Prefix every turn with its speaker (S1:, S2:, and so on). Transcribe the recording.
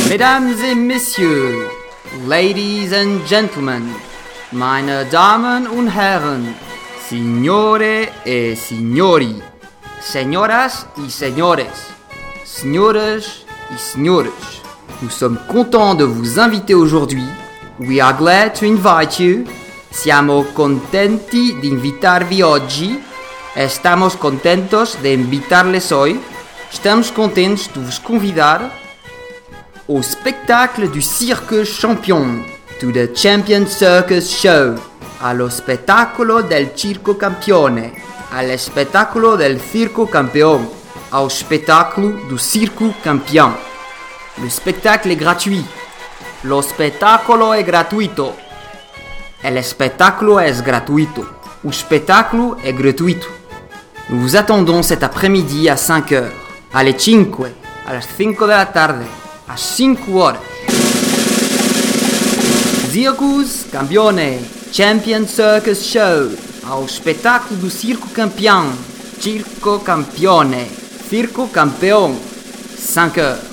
S1: Mesdames et messieurs, ladies and gentlemen, meine Damen und Herren, signore e signori, señoras y señores, signores y signores, nous sommes contents de vous inviter aujourd'hui. We are glad to invite you. Siamo contenti di invitarvi oggi. Estamos contentos de invitarles hoy. Estamos contentes de vos convidar au spectacle du Cirque Champion, to the Champion Circus Show, allo spettacolo del Circo Campione, allo spettacolo del Circo Campeón, au spettacolo du Circo Campion. Le spectacle est gratuit. Lo spettacolo è gratuito. El spettacolo es gratuito. O spettacolo è gratuito. Nous vous attendons cet après-midi à 5 heures. Alle 5, a las 5 de la tarde, a 5 horas. Circus Campione, Champion Circus Show, ao spettacolo do Circo Campion, Circo Campione, Circo Campeón, 5 heures.